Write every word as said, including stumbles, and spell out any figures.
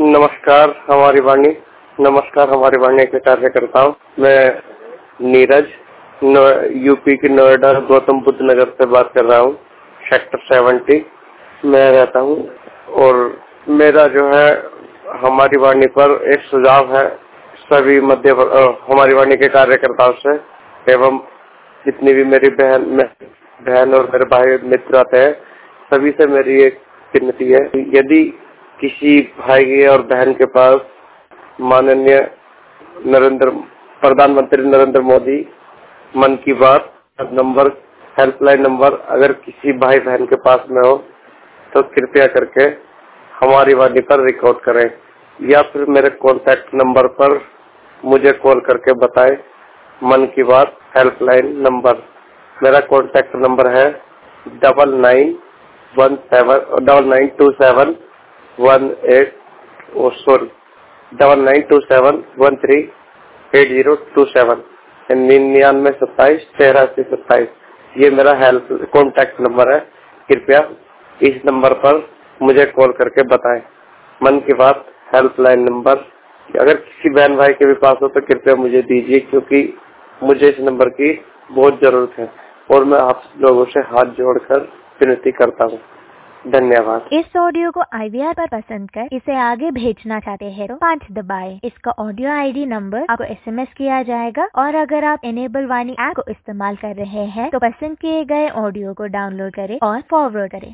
नमस्कार हमारी वाणी नमस्कार हमारी वाणी के कार्यकर्ताओं। मैं नीरज यूपी के नोएडा गौतम बुद्ध नगर से बात कर रहा हूँ। सेक्टर सेवेंटी में रहता हूँ और मेरा जो है हमारी वाणी पर एक सुझाव है सभी मध्य हमारी वाणी के कार्यकर्ताओं से एवं जितनी भी मेरी बहन बहन और मेरे भाई मित्र आते हैं सभी से मेरी एक विनती है, यदि किसी भाई और बहन के पास माननीय नरेंद्र प्रधानमंत्री नरेंद्र मोदी मन की बात नंबर हेल्पलाइन नंबर अगर किसी भाई बहन के पास में हो तो कृपया करके हमारी वाणी पर रिकॉर्ड करें या फिर मेरे कॉन्टैक्ट नंबर पर मुझे कॉल करके बताएं। मन की बात हेल्पलाइन नंबर मेरा कॉन्टैक्ट नंबर है double nine one seven double nine two seven one eight O sorry double nine two seven one three eight zero two seven निन्यानवे सत्ताईस तेरासी सत्ताईस ये मेरा हेल्प कॉन्टैक्ट नंबर है। कृपया इस नंबर पर मुझे कॉल करके बताएं। मन की बात हेल्पलाइन नंबर अगर किसी बहन भाई के भी पास हो तो कृपया मुझे दीजिए, क्योंकि मुझे इस नंबर की बहुत जरूरत है और मैं आप लोगों से हाथ जोड़कर विनती करता हूँ। धन्यवाद। इस ऑडियो को आई वी आर पर पसंद कर इसे आगे भेजना चाहते हैं तो पाँच दबाएं। इसका ऑडियो आईडी नंबर आपको एस एम एस किया जाएगा और अगर आप इनेबल वाणी ऐप को इस्तेमाल कर रहे हैं तो पसंद किए गए ऑडियो को डाउनलोड करें और फॉरवर्ड करें।